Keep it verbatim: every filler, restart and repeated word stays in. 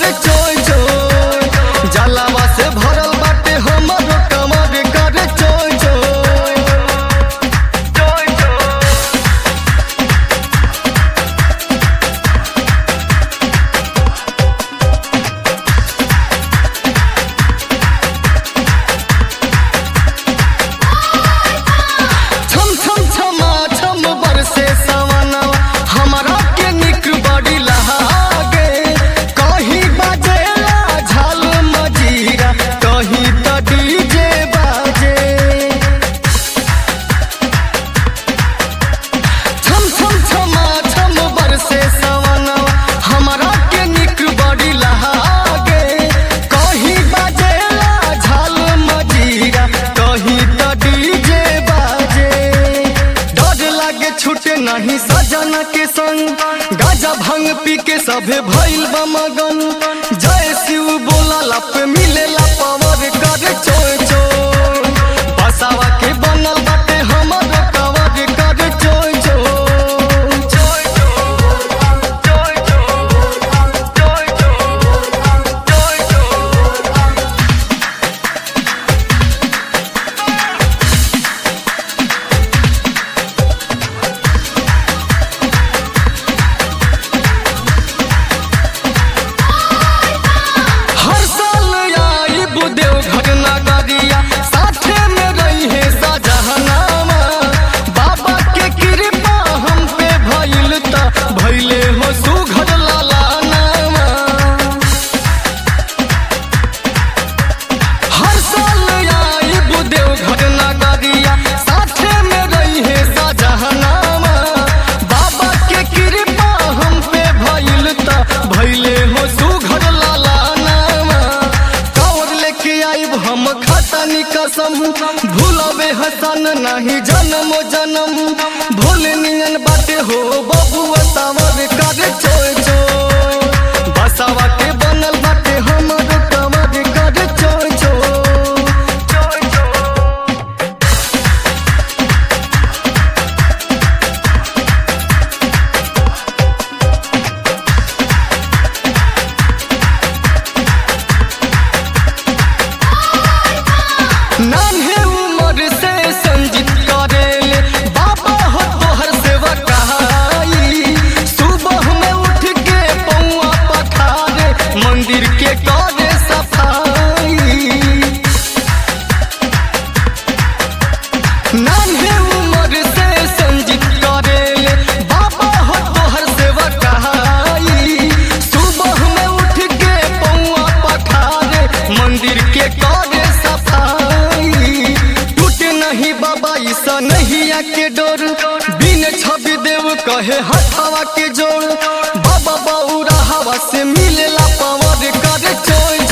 कर चोय चोय जलावा से भरल बाटे हमरो कमर कर चोय चोय चोय चोय। छम छम छमा छम बरसे सवनवा हमरा के निक बड़ी लहागे कहीं बजेला झाल मजीरा कहीं त डीजे बाजे। छम छम छमा छम बरसे सवनवा हमरा के निक बड़ी लहागे कहीं बजेला झाल मजीरा कहीं त डीजे बाजे। डर लागे छूटे नहीं सजना के संग गाजा भांग पी के सभे भइल बा मगन जय शिव बोला लप मिलेला पावर कर चोय चोय बसावा के बनल बाटे हमर कवर कर चोय चोय चोय चोय चोय चोय चोय। हर साल आई बुदेव घर नगरिया साथे में रही है साजहनामा बाबा के कृपा हम पे भइल त भइले हो सुघर लाला नामा। हर साल आई बुदेव घर नगरिया साथे में रही है साजहनामा बाबा के कृपा हम पे भइल त भइले हो सुघर लाला नामा। कांवर लेके आइब हम खतानी कसम भूलबे हसन नहीं जन्मो जन्म भोले नियन बाटे हो बबुआ सावर कर चोय चोय बसावा के बनल बाटे हमर कमर कर चोय चोय चोय चोय। नान्हे उम्र से संजित करेले बाबा हो तोहर सेवा कहाई सुबह में उठ के पौआ पखारे मंदिर के करे सफाई। नान्हे उम्र से संजित करेले बाबा हो तोहर सेवा कहाई सुबह में उठ के पौआ पखारे मंदिर के करे सफाई। टूटे नहीं बाबा ईसा नहीं आके डोर बिन छवि देव कहे हथवा के जोड़ बाबा बौरा हवा से मिलेला पावर कर चोय